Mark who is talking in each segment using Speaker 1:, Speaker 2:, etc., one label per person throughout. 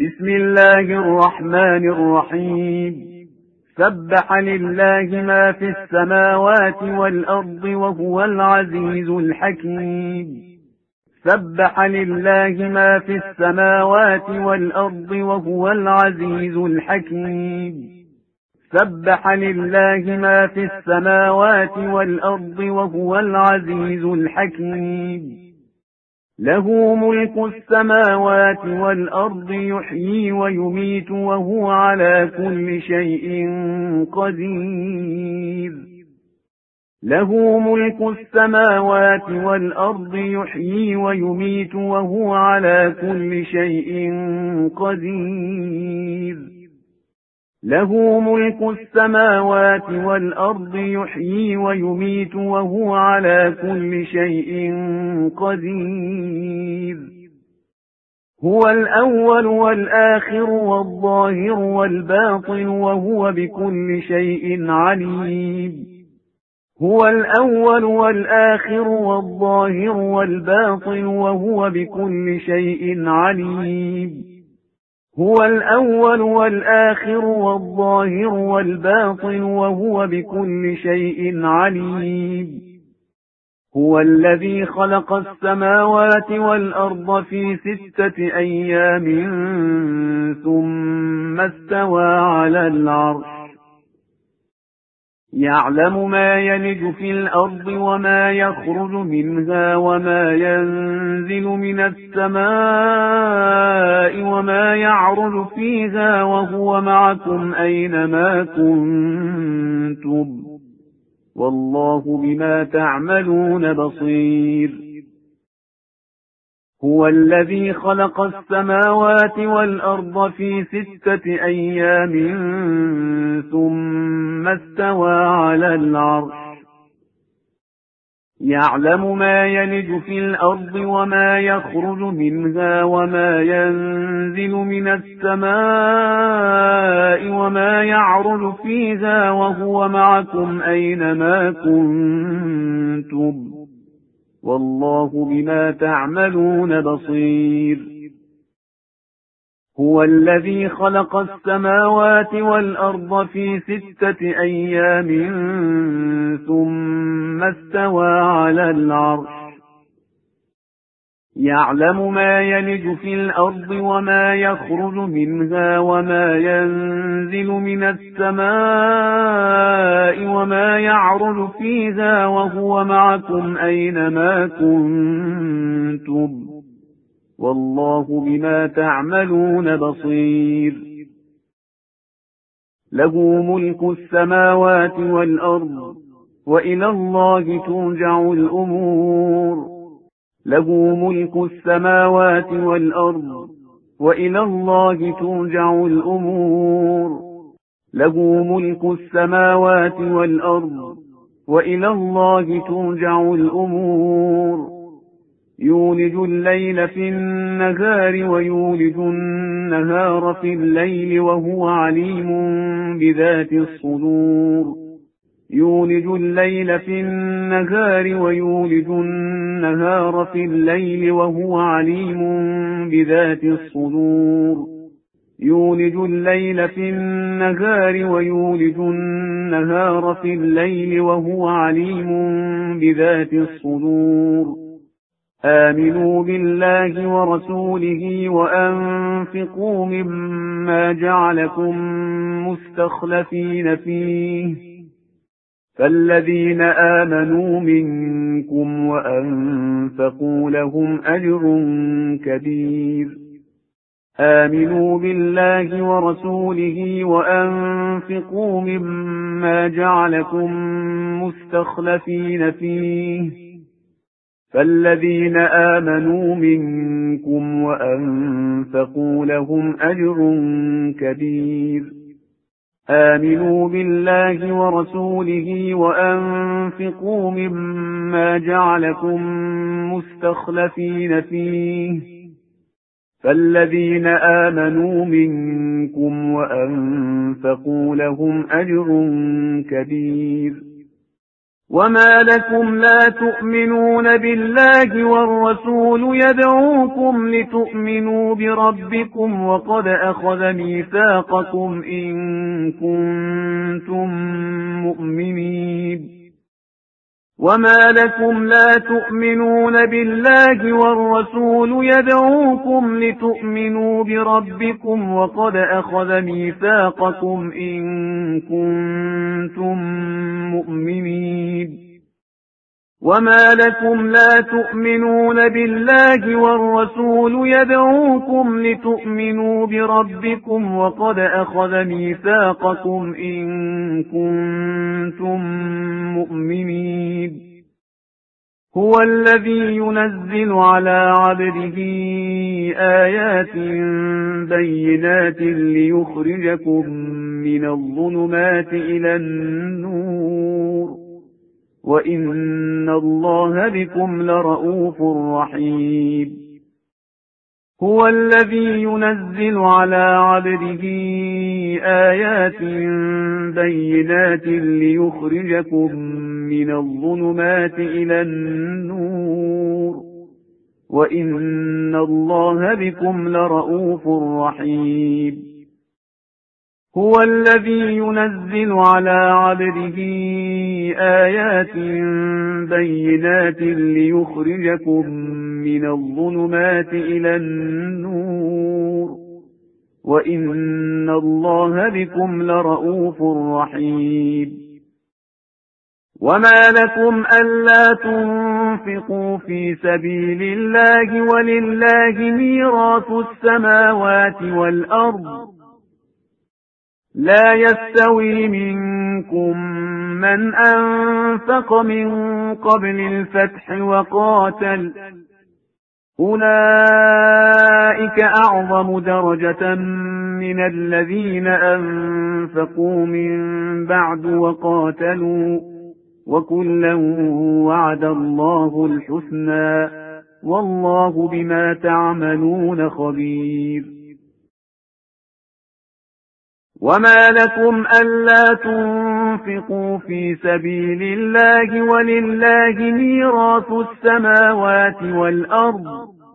Speaker 1: بسم الله الرحمن الرحيم. سبح لله ما في السماوات والأرض وهو العزيز الحكيم. سبح لله ما في السماوات والأرض وهو العزيز الحكيم. سبح لله ما في السماوات والأرض وهو العزيز الحكيم. له ملك السماوات والأرض يحيي ويميت وهو على كل شيء قدير. له ملك السماوات والأرض يحيي ويميت وهو على كل شيء قدير. له ملك السماوات والأرض يحيي ويميت وهو على كل شيء قدير. هو الأول والآخر والظاهر والباطن وهو بكل شيء عليم. هو الأول والآخر والظاهر والباطن وهو بكل شيء عليم. هو الأول والآخر والظاهر والباطن وهو بكل شيء عليم. هو الذي خلق السماوات والأرض في 6 أيام ثم استوى على العرش. يعلم ما يلج في الأرض وما يخرج منها وما ينزل من السماء وما يعرج فيها وهو معكم أينما كنتم والله بما تعملون بصير. هو الذي خلق السماوات والأرض في 6 أيام ثم استوى على العرش. يعلم ما يلج في الأرض وما يخرج منها وما ينزل من السماء وما يعرج فيها وهو معكم أينما كنتم والله بما تعملون بصير. هو الذي خلق السماوات والأرض في 6 أيام ثم استوى على العرش. يعلم ما يلج في الأرض وما يخرج منها وما ينزل من السماء وما يعرج فيها وهو معكم أينما كنتم والله بما تعملون بصير. له ملك السماوات والأرض وإلى الله ترجع الأمور. له ملك السماوات والأرض وإلى الله ترجع الأمور. له ملك السماوات والأرض وإلى الله ترجع الأمور. يولج الليل في النهار ويولج النهار في الليل وهو عليم بذات الصدور. يولج الليل في النهار ويولج النهار في الليل وهو عليم بذات الصدور. يولج الليل في النهار ويولج النهار في الليل وهو عليم بذات الصدور. آمنوا بالله ورسوله وأنفقوا مما جعلكم مستخلفين فيه فالذين آمنوا منكم وأنفقوا لهم أجر كبير. آمنوا بالله ورسوله وأنفقوا مما جعلكم مستخلفين فيه فالذين آمنوا منكم وأنفقوا لهم أجر كبير. آمنوا بالله ورسوله وأنفقوا مما جعلكم مستخلفين فيه فالذين آمنوا منكم وأنفقوا لهم أجر كبير. وما لكم لا تؤمنون بالله والرسول يدعوكم لتؤمنوا بربكم وقد أخذ ميثاقكم إن كنتم مؤمنين وما لكم لا تؤمنون بالله والرسول يدعوكم لتؤمنوا بربكم وقد أخذ ميثاقكم إن كنتم مؤمنين وما لكم لا تؤمنون بالله والرسول يدعوكم لتؤمنوا بربكم وقد أخذ ميثاقكم إن كنتم مؤمنين هو الذي ينزل على عبده آيات بينات ليخرجكم من الظلمات إلى النور وإن الله بكم لرءوف رحيم هو الذي ينزل على عبده آيات بينات ليخرجكم من الظلمات إلى النور وإن الله بكم لرءوف رحيم هو الذي ينزل على عبده آيات بينات ليخرجكم من الظلمات إلى النور وإن الله بكم لرءوف رحيم وما لكم ألا تنفقوا في سبيل الله ولله ميراث السماوات والأرض لا يستوي منكم من أنفق من قبل الفتح وقاتل أولئك أعظم درجة من الذين أنفقوا من بعد وقاتلوا وكلا وعد الله الحسنى والله بما تعملون خبير وما لكم ألا تنفقوا في سبيل الله ولله ميراث السماوات والأرض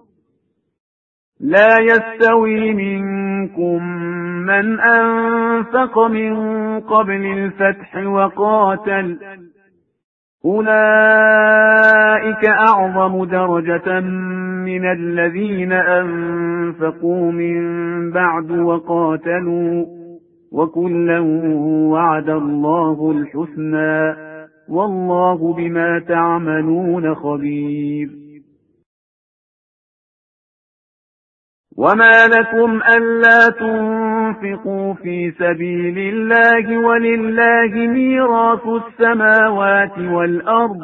Speaker 1: لا يستوي منكم من أنفق من قبل الفتح وقاتل أولئك أعظم درجة من الذين أنفقوا من بعد وقاتلوا وكلا وعد الله الحسنى والله بما تعملون خبير وما لكم ألا تنفقوا في سبيل الله ولله ميراث السماوات والأرض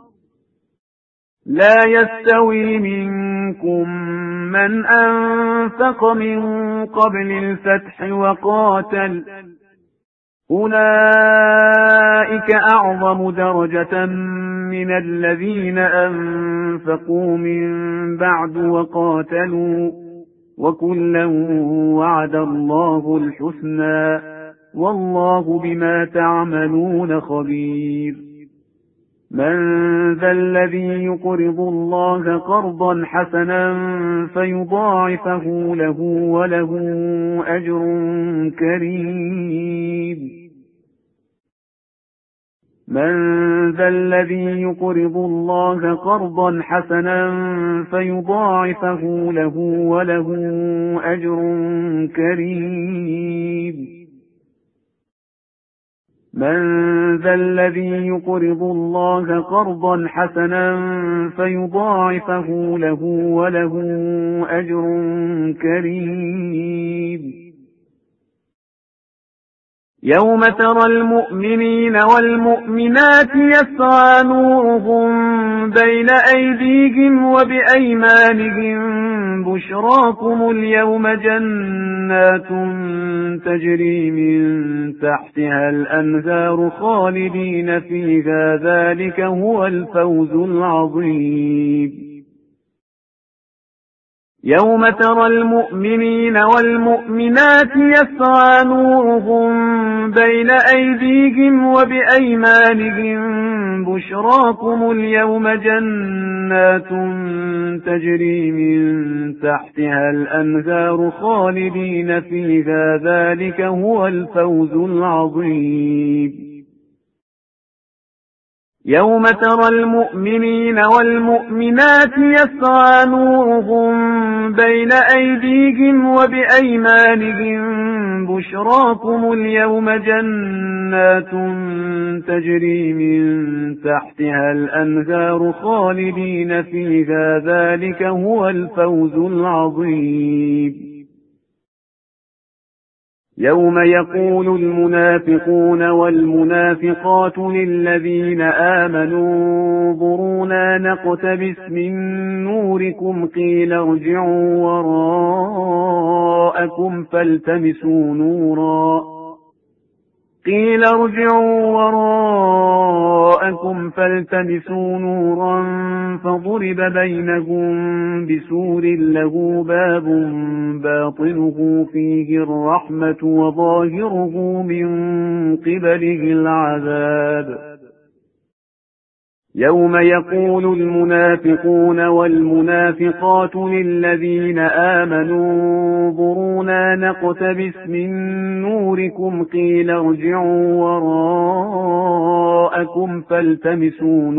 Speaker 1: لا يستوي منكم من أنفق من قبل الفتح وقاتل أولئك أعظم درجة من الذين أنفقوا من بعد وقاتلوا وكلا وعد الله الحسنى والله بما تعملون خبير من ذا الذي يقرض الله قرضا حسنا فيضاعفه له وله أجر كريم من ذا الذي يقرض الله قرضا حسنا فيضاعفه له وله أجر كريم من ذا الذي يقرض الله قرضا حسنا فيضاعفه له وله أجر كريم يوم ترى المؤمنين والمؤمنات يسعى نورهم بين أيديهم وبأيمانهم بشراكم اليوم جنات تجري من تحتها الأنهار خالدين فيها ذلك هو الفوز العظيم يوم ترى المؤمنين والمؤمنات يسعى نورهم بين أيديهم وبأيمانهم بشراكم اليوم جنات تجري من تحتها الأنهار خالدين فيها ذلك هو الفوز العظيم. يوم ترى المؤمنين والمؤمنات يسعى نورهم بين أيديهم وبأيمانهم بشراكم اليوم جنات تجري من تحتها الأنهار خالدين فيها ذلك هو الفوز العظيم. يوم يقول المنافقون والمنافقات للذين آمنوا انظرونا نقتبس من نوركم قيل ارجعوا وراءكم فالتمسوا نورا فضرب بينهم بسور له باب باطنه فيه الرحمة وظاهره من قبله العذاب. يوم يقول المنافقون والمنافقات للذين آمنوا انظرونا نقتبس من نوركم قيل ارجعوا وراءكم فالتمسوا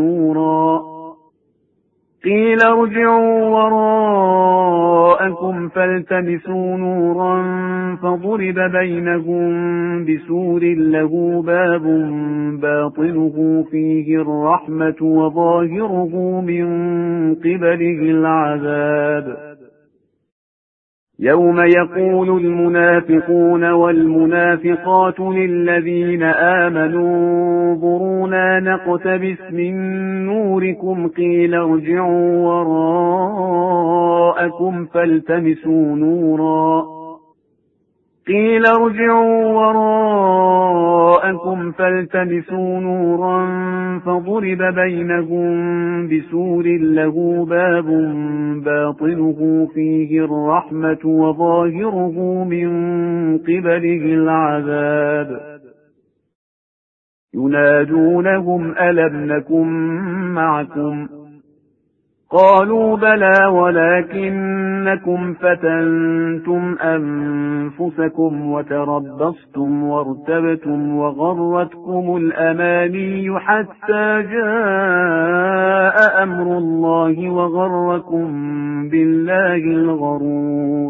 Speaker 1: نورا فضرب بينهم بسور له باب باطنه فيه الرحمة وظاهره من قبله العذاب. يوم يقول المنافقون والمنافقات للذين آمنوا انظرونا نقتبس من نوركم قيل ارجعوا وراءكم فالتمسوا نورا فضرب بينهم بسور له باب باطنه فيه الرحمة وظاهره من قبله العذاب. ينادونهم ألم نكن معكم قالوا بلى ولكنكم فتنتم أنفسكم وتربصتم وارتبتم وغرتكم الأماني حتى جاء أمر الله وغركم بالله الغرور.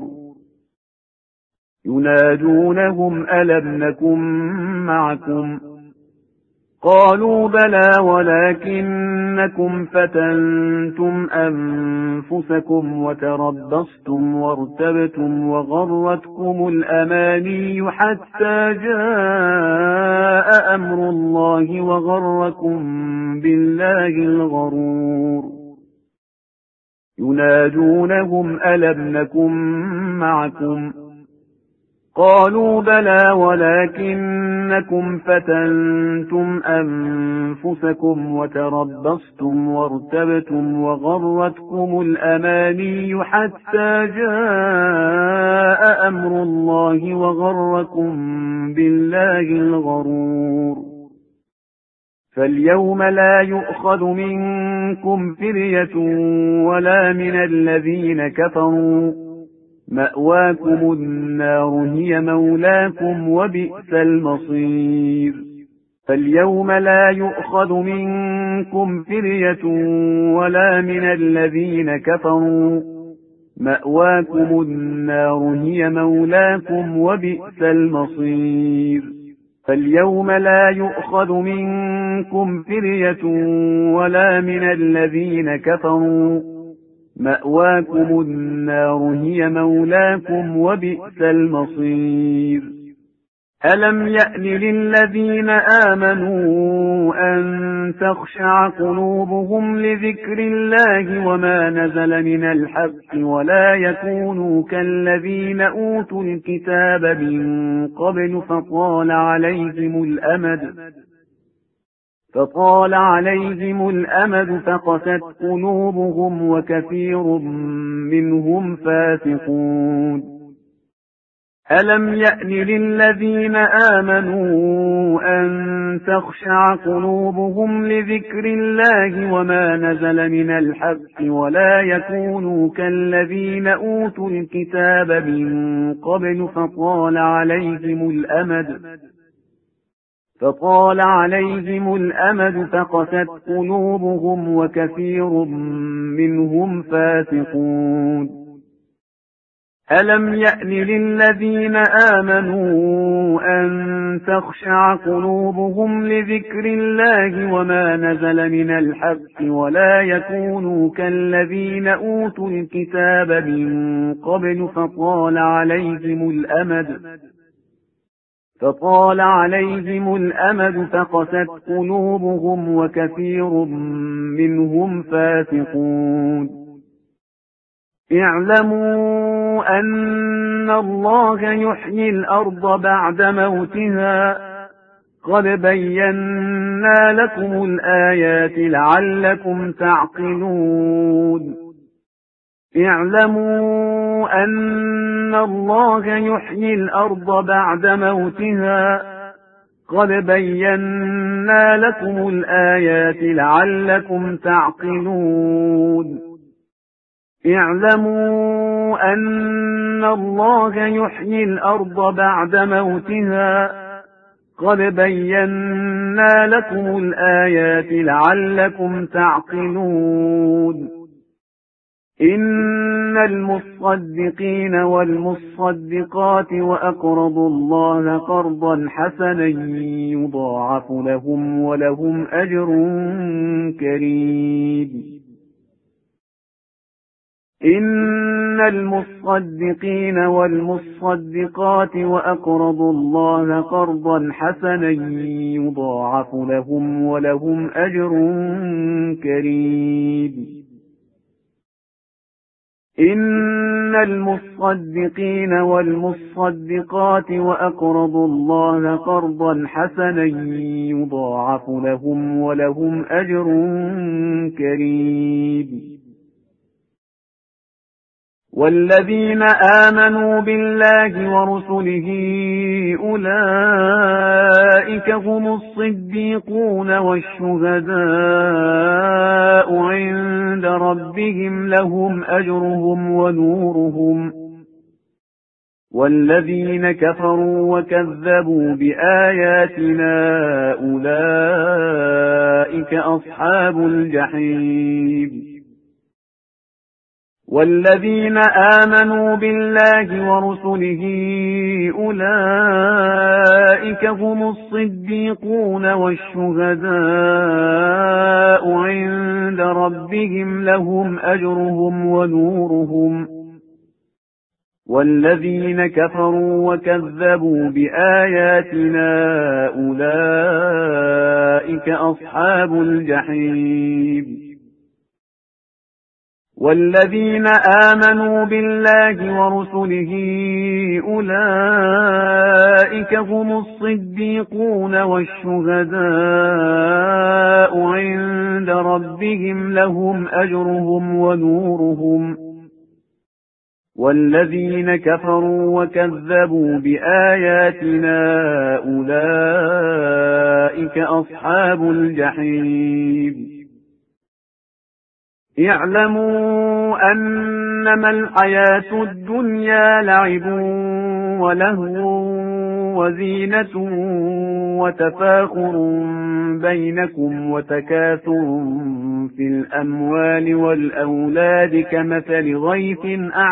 Speaker 1: ينادونهم ألم نكن معكم قالوا بلى ولكنكم فتنتم أنفسكم وتربصتم وارتبتم وغرتكم الأماني حتى جاء أمر الله وغركم بالله الغرور. ينادونهم ألم نكن معكم قالوا بلى ولكنكم فتنتم أنفسكم وتربصتم وارتبتم وغرتكم الأماني حتى جاء أمر الله وغركم بالله الغرور. فاليوم لا يؤخذ منكم فدية ولا من الذين كفروا مأواكم النار هي مولاكم وبئس المصير. فاليوم لا يؤخذ منكم فدية ولا من الذين كفروا مأواكم النار هي مولاكم وبئس المصير. فاليوم لا يؤخذ منكم فدية ولا من الذين كفروا مأواكم النار هي مولاكم وبئس المصير. ألم يأن للذين آمنوا أن تخشع قلوبهم لذكر الله وما نزل من الحق ولا يكونوا كالذين أوتوا الكتاب من قبل فطال عليهم الأمد فطال عليهم الأمد فقست قلوبهم وكثير منهم فاسقون. ألم يأن للذين آمنوا أن تخشع قلوبهم لذكر الله وما نزل من الحق ولا يكونوا كالذين أوتوا الكتاب من قبل فطال عليهم الأمد فقست قلوبهم وكثير منهم فاسقون. ألم يأن للذين آمنوا أن تخشع قلوبهم لذكر الله وما نزل من الحق ولا يكونوا كالذين أوتوا الكتاب من قبل فطال عليهم الأمد فقست قلوبهم وكثير منهم فاسقون. اعلموا أن الله يحيي الأرض بعد موتها قد بينا لكم الآيات لعلكم تعقلون. اعلموا أن الله يحيي الأرض بعد موتها قد بينا لكم الآيات لعلكم تعقلون. اعلموا أن الله يحيي الأرض بعد موتها قد بينا لكم الآيات لعلكم تعقلون. إن المصدقين والمصدقات وأقرضوا الله قرضا حسنا يضاعف لهم ولهم أجر كريم. إن المصدقين والمصدقات وأقرضوا الله قرضا حسنا يضاعف لهم ولهم أجر كريم. إن المصدقين والمصدقات وأقرضوا الله قرضا حسنا يضاعف لهم ولهم أجر كريم. والذين آمنوا بالله ورسله أولئك هم الصديقون والشهداء عند ربهم لهم أجرهم ونورهم. والذين كفروا وكذبوا بآياتنا أولئك أصحاب الجحيم. والذين آمنوا بالله ورسله أولئك هم الصديقون والشهداء عند ربهم لهم أجرهم ونورهم. والذين كفروا وكذبوا بآياتنا أولئك أصحاب الجحيم. والذين آمنوا بالله ورسله أولئك هم الصديقون والشهداء عند ربهم لهم أجرهم ونورهم. والذين كفروا وكذبوا بآياتنا أولئك أصحاب الجحيم. اعلموا أنما الحياة الدنيا لعب ولهو وزينة وتفاخر بينكم وتكاثر في الأموال والأولاد كمثل غيث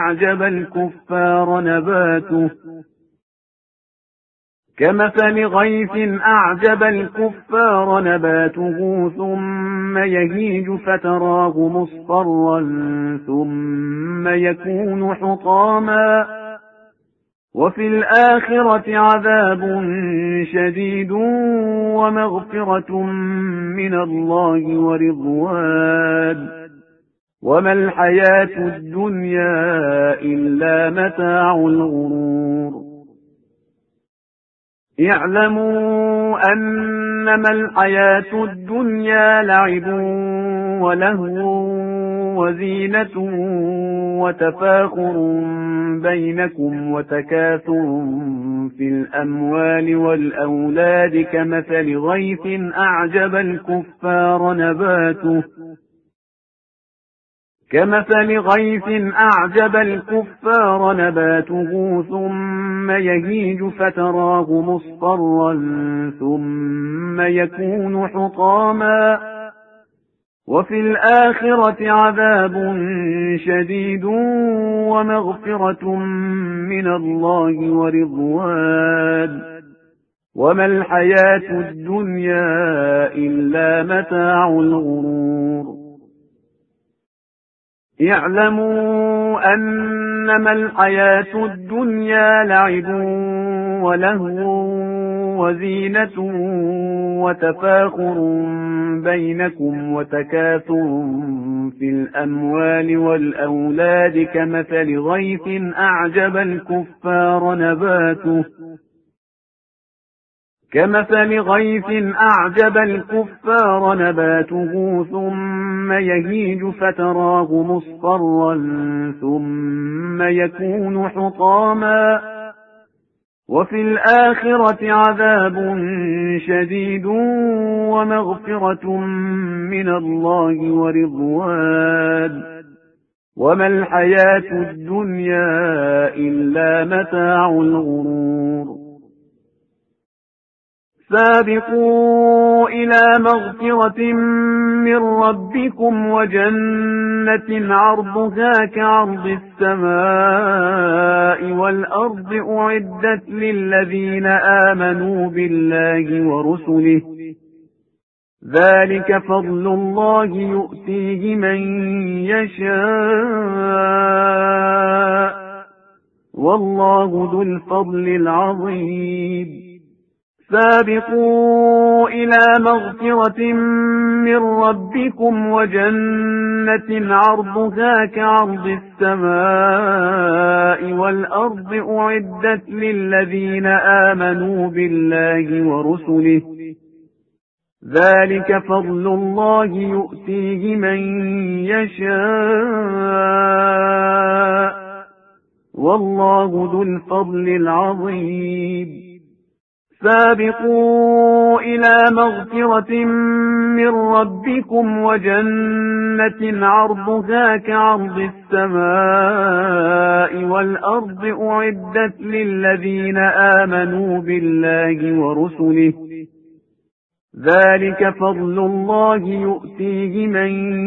Speaker 1: أعجب الكفار نباته ثم يهيج فتراه مصفرا ثم يكون حطاما وفي الآخرة عذاب شديد ومغفرة من الله ورضوان وما الحياة الدنيا إلا متاع الغرور. اعلموا أنما الحياة الدنيا لعب ولهو وزينة وتفاخر بينكم وتكاثر في الأموال والأولاد كمثل غيث أعجب الكفار نباته ثم يهيج فتراه مصفرا ثم يكون حطاما وفي الآخرة عذاب شديد ومغفرة من الله ورضوان وما الحياة الدنيا إلا متاع الغرور اعلموا أنما الحياة الدنيا لعب ولهو وزينة وتفاخر بينكم وتكاثر في الأموال والأولاد كمثل غيث أعجب الكفار نباته ثم يهيج فتراه مصفرا ثم يكون حطاما وفي الآخرة عذاب شديد ومغفرة من الله ورضوان وما الحياة الدنيا إلا متاع الغرور سابقوا إلى مغفرة من ربكم وجنة عرضها كعرض السماء والأرض أعدت للذين آمنوا بالله ورسله ذلك فضل الله يؤتيه من يشاء والله ذو الفضل العظيم سابقوا إلى مغفرة من ربكم وجنة عرضها كعرض السماء والأرض أعدت للذين آمنوا بالله ورسله ذلك فضل الله يؤتيه من يشاء والله ذو الفضل العظيم سابقوا إلى مغفرة من ربكم وجنة عرضها كعرض السماء والأرض أعدت للذين آمنوا بالله ورسله ذلك فضل الله يؤتيه من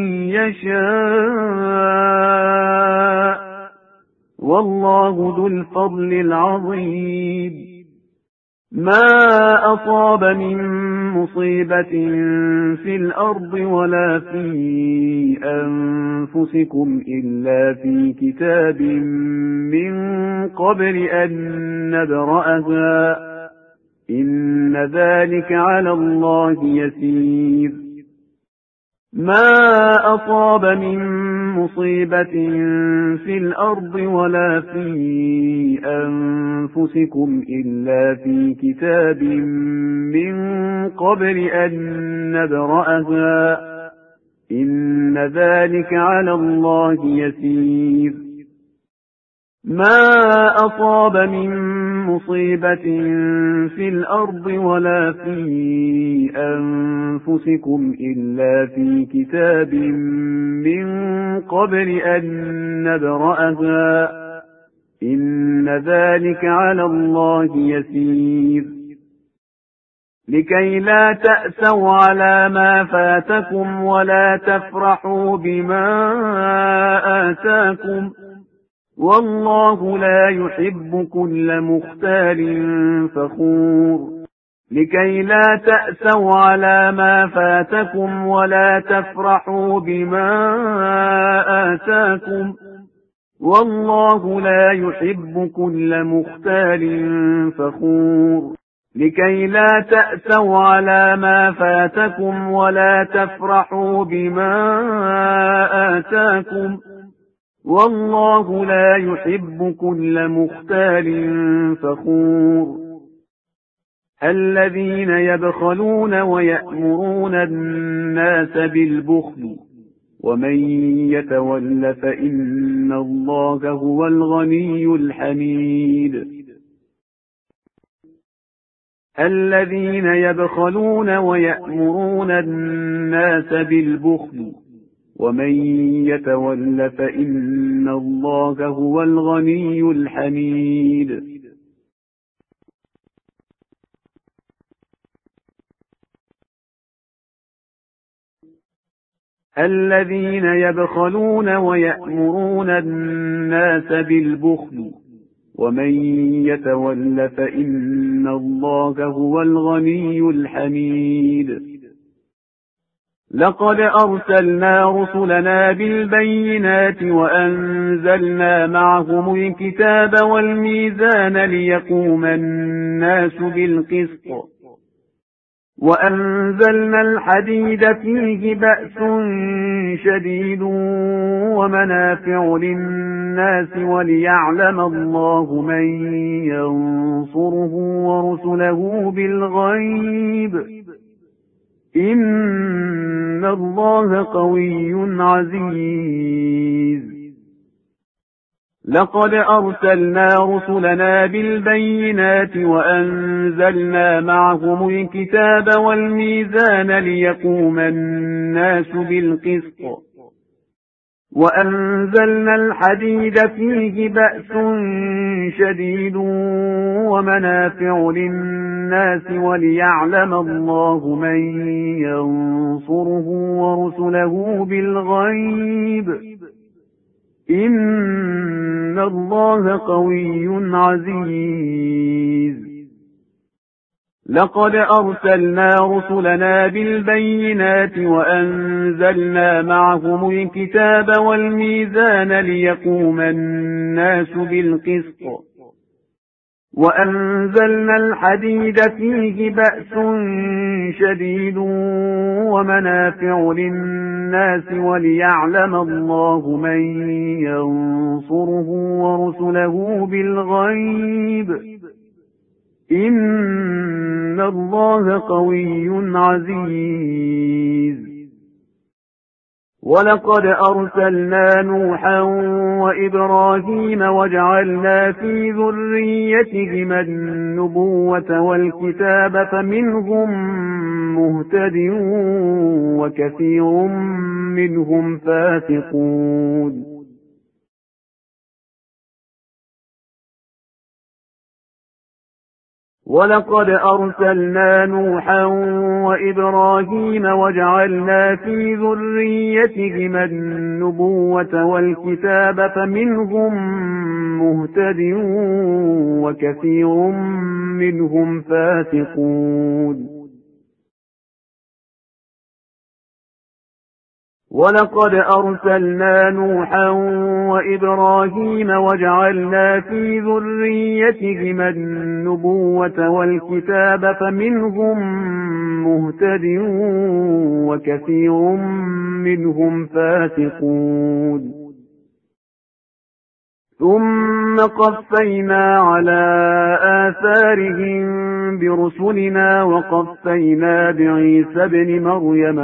Speaker 1: يشاء والله ذو الفضل العظيم ما أصاب من مصيبة في الأرض ولا في أنفسكم إلا في كتاب من قبل أن نبرأها إن ذلك على الله يسير ما أصاب من مصيبة في الأرض ولا في أنفسكم إلا في كتاب من قبل أن نبرأها إن ذلك على الله يسير ما أصاب من مصيبة في الأرض ولا في أنفسكم إلا في كتاب من قبل أن نبرأها إن ذلك على الله يسير لكي لا تأسوا على ما فاتكم ولا تفرحوا بما آتاكم والله لا يحب كل مختال فخور لكي لا تأسوا على ما فاتكم ولا تفرحوا بما آتاكم والله لا يحب كل مختال فخور لكي لا تأسوا على ما فاتكم ولا تفرحوا بما آتاكم والله لا يحب كل مختال فخور الذين يبخلون ويأمرون الناس بالبخل ومن يتول فإن الله هو الغني الحميد. الذين يبخلون ويأمرون الناس بالبخل ومن يتول فإن الله هو الغني الحميد. الذين يبخلون ويأمرون الناس بالبخل ومن يتول فإن الله هو الغني الحميد. لقد أرسلنا رسلنا بالبينات وأنزلنا معهم الكتاب والميزان ليقوم الناس بالقسط وأنزلنا الحديد فيه بأس شديد ومنافع للناس وليعلم الله من ينصره ورسله بالغيب إن الله قوي عزيز. لقد أرسلنا رسلنا بالبينات وأنزلنا معهم الكتاب والميزان ليقوم الناس بالقسط وأنزلنا الحديد فيه بأس شديد ومنافع للناس وليعلم الله من ينصره ورسله بالغيب إن الله قوي عزيز. لقد أرسلنا رسلنا بالبينات وأنزلنا معهم الكتاب والميزان ليقوم الناس بالقسط وأنزلنا الحديد فيه بأس شديد ومنافع للناس وليعلم الله من ينصره ورسله بالغيب إن الله قوي عزيز. ولقد أرسلنا نوحا وإبراهيم وجعلنا في ذريتهما النبوة والكتاب فمنهم مهتد وكثير منهم فاسقون. ولقد أرسلنا نوحا وإبراهيم وجعلنا في ذريتهما النبوة والكتاب فمنهم مهتد وكثير منهم فاسقون. ولقد أرسلنا نوحا وإبراهيم وجعلنا في ذريتهما النبوة والكتاب فمنهم مهتد وكثير منهم فاسقون. ثم قفينا على آثارهم برسلنا وقفينا بعيسى ابن مريم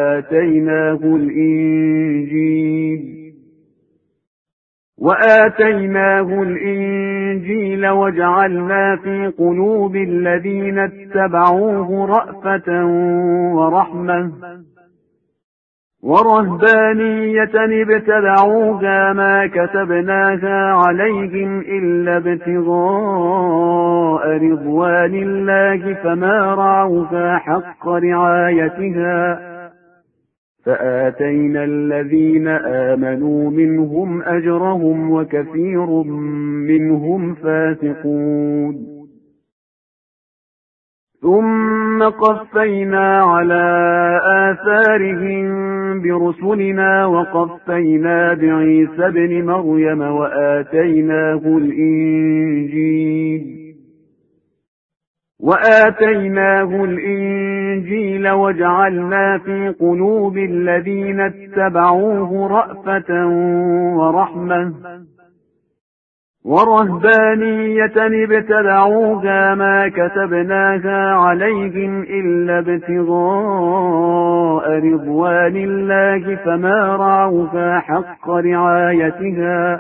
Speaker 1: وآتيناه الإنجيل وجعلنا في قلوب الذين اتبعوه رأفة ورحمة ورهبانية ابتدعوها ما كتبناها عليهم إلا ابتغاء رضوان الله فما رعوها حق رعايتها فآتينا الذين آمنوا منهم أجرهم وكثير منهم فاسقون. ثم قفينا على آثارهم برسلنا وقفينا بعيسى ابن مريم وآتيناه الإنجيل وجعلنا في قلوب الذين اتبعوه رأفة ورحمة ورهبانية ابتدعوها ما كتبناها عليهم إلا ابتغاء رضوان الله فما رعوها حق رعايتها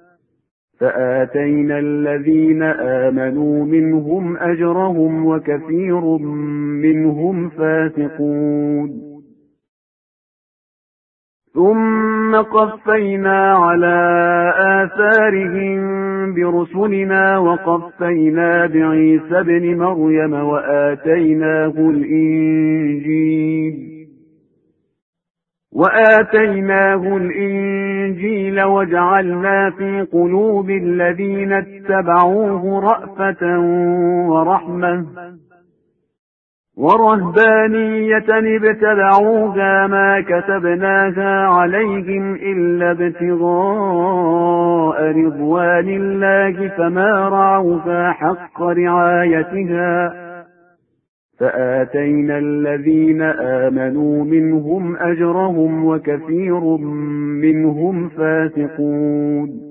Speaker 1: فآتينا الذين آمنوا منهم أجرهم وكثير منهم فاسقون. ثم قفينا على آثارهم برسلنا وقفينا بعيسى ابن مريم وآتيناه الإنجيل وجعلنا في قلوب الذين اتبعوه رأفة ورحمة ورهبانية ابتدعوها ما كتبناها عليهم إلا ابتغاء رضوان الله فما رعوها حق رعايتها فآتينا الذين آمنوا منهم أجرهم وكثير منهم فاسقون.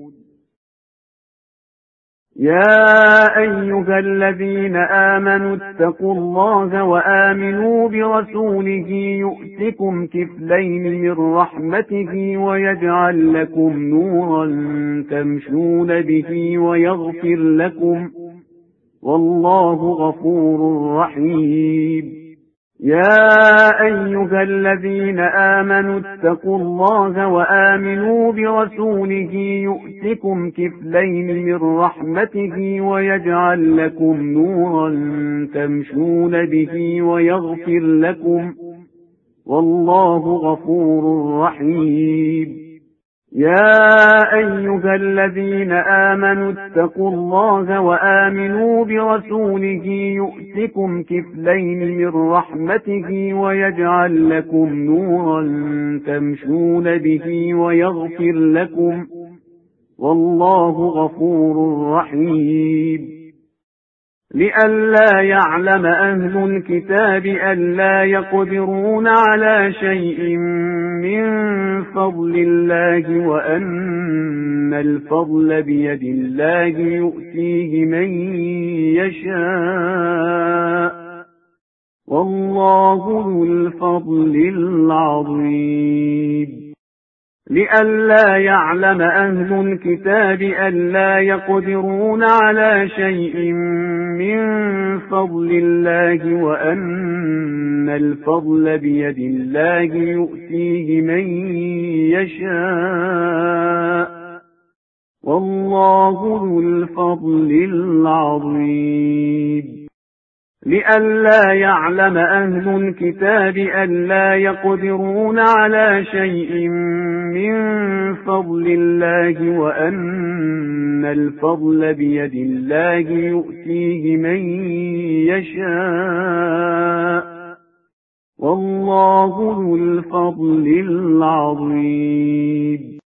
Speaker 1: يا أيها الذين آمنوا اتقوا الله وآمنوا برسوله يؤتكم كفلين من رحمته ويجعل لكم نورا تمشون به ويغفر لكم والله غفور رحيم. يا أيها الذين آمنوا اتقوا الله وآمنوا برسوله يؤتكم كفلين من رحمته ويجعل لكم نورا تمشون به ويغفر لكم والله غفور رحيم. يا أيها الذين آمنوا اتقوا الله وآمنوا برسوله يؤتكم كفلين من رحمته ويجعل لكم نورا تمشون به ويغفر لكم والله غفور رحيم. لئلا يعلم أهل الكتاب ألا يقدرون على شيء من فضل الله وأن الفضل بيد الله يؤتيه من يشاء والله ذو الفضل العظيم. لئلا يعلم أهل الكتاب ألا يقدرون على شيء من فضل الله وأن الفضل بيد الله يؤتيه من يشاء والله ذو الفضل العظيم. لئلا يعلم أهل الكتاب ألا يقدرون على شيء من فضل الله وأن الفضل بيد الله يؤتيه من يشاء والله ذو الفضل العظيم.